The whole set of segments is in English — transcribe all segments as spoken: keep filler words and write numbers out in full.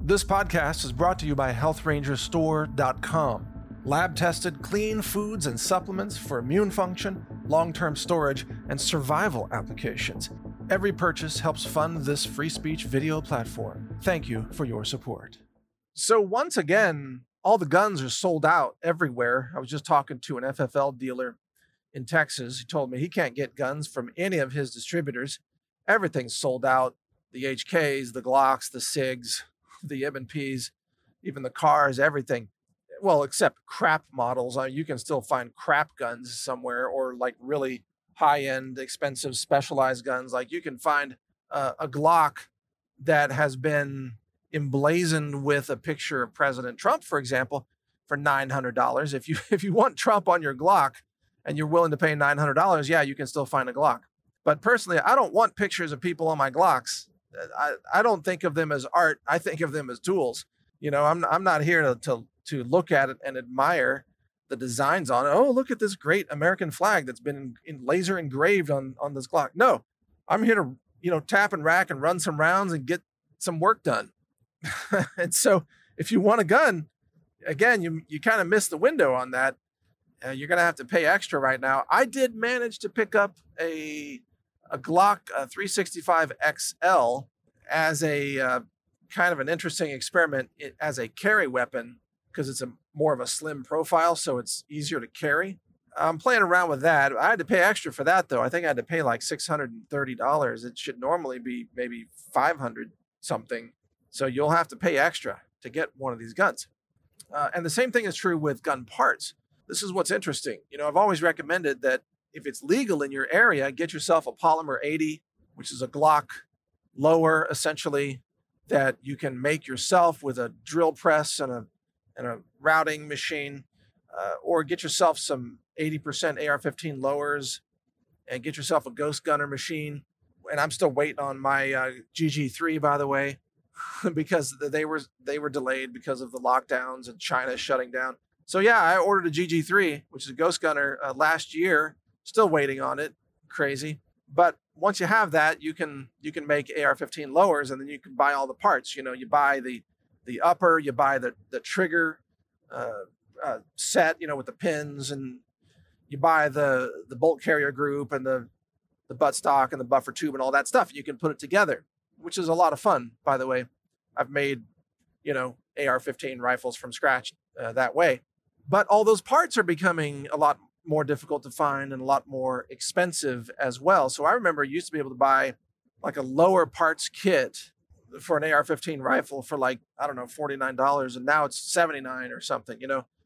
This podcast is brought to you by health ranger store dot com. Lab-tested, clean foods and supplements for immune function, long-term storage, and survival applications. Every purchase helps fund this free speech video platform. Thank you for your support. So once again, all the guns are sold out everywhere. I was just talking to an F F L dealer in Texas. He told me he can't get guns from any of his distributors. Everything's sold out. The H Ks, the Glocks, the SIGs, the M and Ps, even the cars, everything. Well, except crap models. Uh, you can still find crap guns somewhere, or like really high-end, expensive, specialized guns. Like you can find uh, a Glock that has been emblazoned with a picture of President Trump, for example, for nine hundred dollars. If you if you want Trump on your Glock and you're willing to pay nine hundred dollars, yeah, you can still find a Glock. But personally, I don't want pictures of people on my Glocks. I, I don't think of them as art. I think of them as tools. You know, I'm I'm not here to, to to look at it and admire the designs on it. Oh, look at this great American flag that's been in laser engraved on, on this Glock. No, I'm here to, you know, tap and rack and run some rounds and get some work done. And so if you want a gun, again, you, you kind of missed the window on that. Uh, you're going to have to pay extra right now. I did manage to pick up a, a Glock uh, three sixty-five X L as a uh, kind of an interesting experiment as a carry weapon, because it's a more of a slim profile, so it's easier to carry. I'm playing around with that. I had to pay extra for that, though. I think I had to pay like six hundred thirty dollars. It should normally be maybe five hundred something. So you'll have to pay extra to get one of these guns. Uh, and the same thing is true with gun parts. This is what's interesting. You know, I've always recommended that if it's legal in your area, get yourself a Polymer eighty, which is a Glock lower, essentially, that you can make yourself with a drill press and a and a routing machine, uh, or get yourself some eighty percent A R fifteen lowers and get yourself a Ghost Gunner machine. And I'm still waiting on my uh, G G three, by the way, because they were they were delayed because of the lockdowns and China shutting down. So yeah, I ordered a G G three, which is a Ghost Gunner, uh, last year. Still waiting on it. Crazy. But once you have that, you can you can make A R fifteen lowers, and then you can buy all the parts. You know, you buy the the upper, you buy the the trigger uh, uh, set, you know, with the pins, and you buy the the bolt carrier group and the the buttstock and the buffer tube and all that stuff. You can put it together, which is a lot of fun, by the way. I've made, you know, A R fifteen rifles from scratch uh, that way. But all those parts are becoming a lot more difficult to find and a lot more expensive as well. So I remember I used to be able to buy like a lower parts kit for an A R fifteen rifle for like, I don't know, forty-nine dollars, and now it's seventy-nine dollars or something, you know.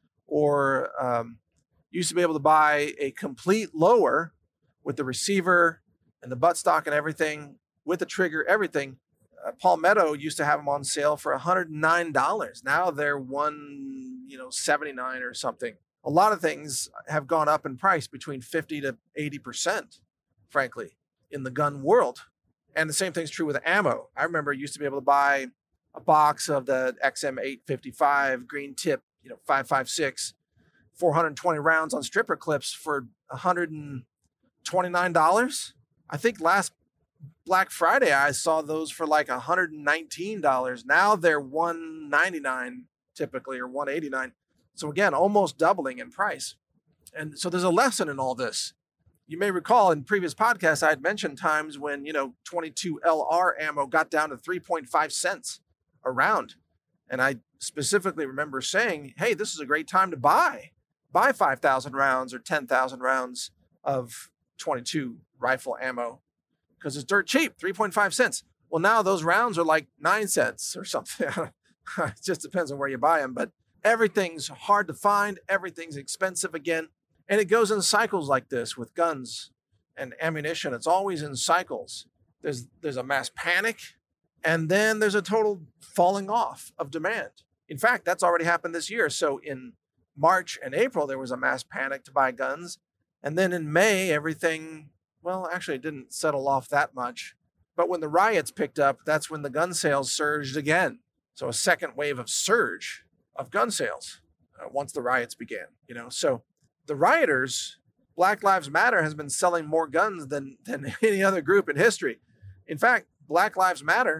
Or um, used to be able to buy a complete lower with the receiver and the buttstock and everything, with the trigger, everything. Uh, Palmetto used to have them on sale for one hundred nine dollars. Now they're one, you know, seventy-nine or something. A lot of things have gone up in price between fifty to eighty percent, frankly, in the gun world. And the same thing's true with ammo. I remember I used to be able to buy a box of the X M eight fifty-five green tip, you know, five five six, four hundred twenty rounds on stripper clips for one hundred twenty-nine dollars. I think last Black Friday I saw those for like one hundred nineteen dollars. Now they're one hundred ninety-nine dollars typically, or one hundred eighty-nine dollars. So again, almost doubling in price. And so there's a lesson in all this. You may recall in previous podcasts, I had mentioned times when, you know, twenty-two L R ammo got down to three point five cents a round. And I specifically remember saying, hey, this is a great time to buy. Buy five thousand rounds or ten thousand rounds of twenty-two rifle ammo because it's dirt cheap, three point five cents. Well, now those rounds are like nine cents or something. It just depends on where you buy them. But everything's hard to find. Everything's expensive again. And it goes in cycles like this with guns and ammunition. It's always in cycles. There's there's a mass panic, and then there's a total falling off of demand. In fact, that's already happened this year. So in March and April, there was a mass panic to buy guns. And then in May, everything, well, actually it didn't settle off that much. But when the riots picked up, that's when the gun sales surged again. So a second wave of surge of gun sales uh, once the riots began, you know. So the rioters, Black Lives Matter has been selling more guns than, than any other group in history. In fact, Black Lives Matter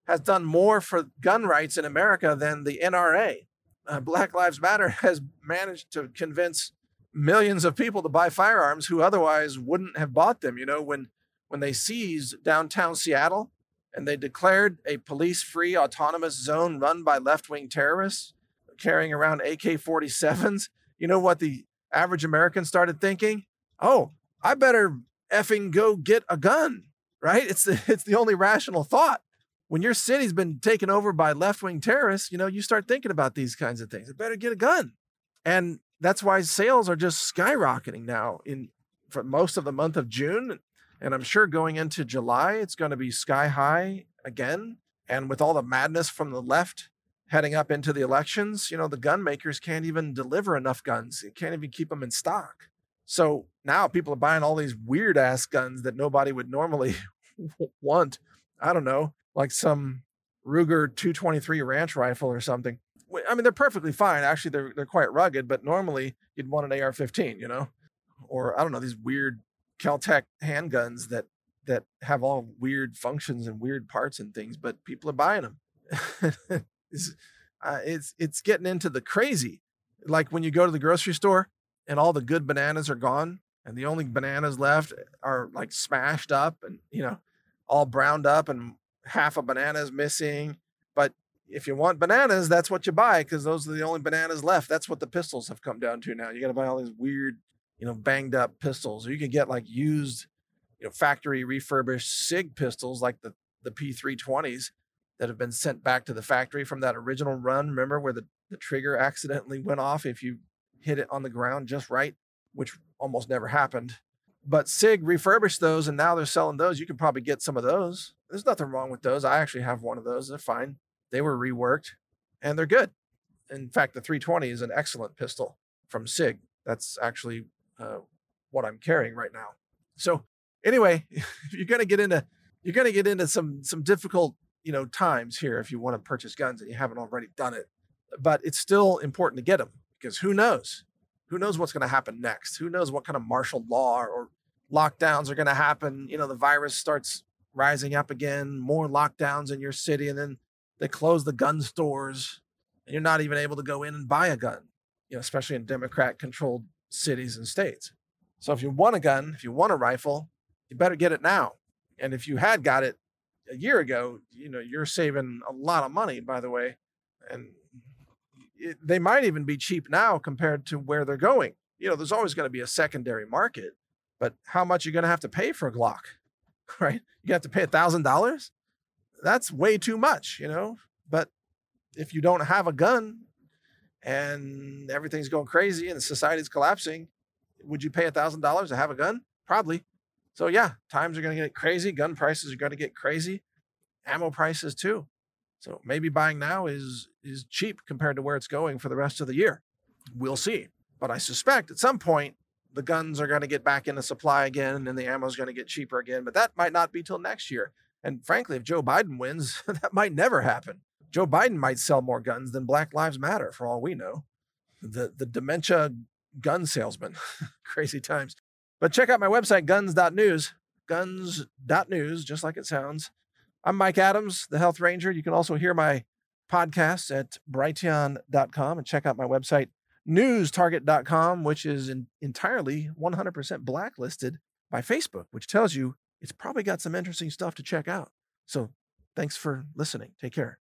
has done more for gun rights in America than the N R A. Uh, Black Lives Matter has managed to convince millions of people to buy firearms who otherwise wouldn't have bought them. You know, when when they seized downtown Seattle and they declared a police-free autonomous zone run by left-wing terrorists carrying around A K forty-sevens, you know what the average American started thinking? Oh, I better effing go get a gun, right? It's the, it's the only rational thought. When your city's been taken over by left-wing terrorists, you know, you start thinking about these kinds of things. I better get a gun. And that's why sales are just skyrocketing now in for most of the month of June. And I'm sure going into July, it's going to be sky high again. And with all the madness from the left heading up into the elections, you know, the gun makers can't even deliver enough guns. They can't even keep them in stock. So now people are buying all these weird ass guns that nobody would normally want. I don't know, like some Ruger two twenty-three ranch rifle or something. I mean, they're perfectly fine. Actually, they're they're quite rugged, but normally you'd want an A R fifteen, you know, or I don't know, these weird Kel-Tec handguns that that have all weird functions and weird parts and things, but people are buying them. it's, uh, it's it's getting into the crazy. Like when you go to the grocery store and all the good bananas are gone, and the only bananas left are like smashed up and, you know, all browned up and half a banana is missing. But if you want bananas, that's what you buy because those are the only bananas left. That's what the pistols have come down to now. You got to buy all these weird, you know, banged up pistols, or you can get like used, you know, factory refurbished SIG pistols like the, the P three twenties that have been sent back to the factory from that original run. Remember where the, the trigger accidentally went off if you hit it on the ground just right, which almost never happened. But SIG refurbished those and now they're selling those. You can probably get some of those. There's nothing wrong with those. I actually have one of those. They're fine. They were reworked and they're good. In fact, the three twenty is an excellent pistol from SIG. That's actually uh, what I'm carrying right now. So anyway, you're going to get into, you're going to get into some, some difficult, you know, times here if you want to purchase guns and you haven't already done it, but it's still important to get them because who knows? Who knows what's going to happen next? Who knows what kind of martial law or lockdowns are going to happen? You know, the virus starts rising up again, more lockdowns in your city, and then they close the gun stores and you're not even able to go in and buy a gun, you know, especially in Democrat controlled cities and states. So if you want a gun, if you want a rifle, you better get it now. And if you had got it a year ago, you know, you're saving a lot of money, by the way. And it, they might even be cheap now compared to where they're going. You know, there's always going to be a secondary market, but how much are you going to have to pay for a Glock, right? You have to pay a thousand dollars. That's way too much, you know, but if you don't have a gun and everything's going crazy and society's collapsing, would you pay a thousand dollars to have a gun? Probably. So yeah, times are going to get crazy. Gun prices are going to get crazy. Ammo prices too. So maybe buying now is, is cheap compared to where it's going for the rest of the year. We'll see. But I suspect at some point, the guns are going to get back into supply again and the ammo is going to get cheaper again, but that might not be till next year. And frankly, if Joe Biden wins, that might never happen. Joe Biden might sell more guns than Black Lives Matter, for all we know. The, the dementia gun salesman. Crazy times. But check out my website, guns dot news. guns dot news, just like it sounds. I'm Mike Adams, the Health Ranger. You can also hear my podcasts at brighteon dot com and check out my website, news target dot com, which is in, entirely one hundred percent blacklisted by Facebook, which tells you it's probably got some interesting stuff to check out. So thanks for listening. Take care.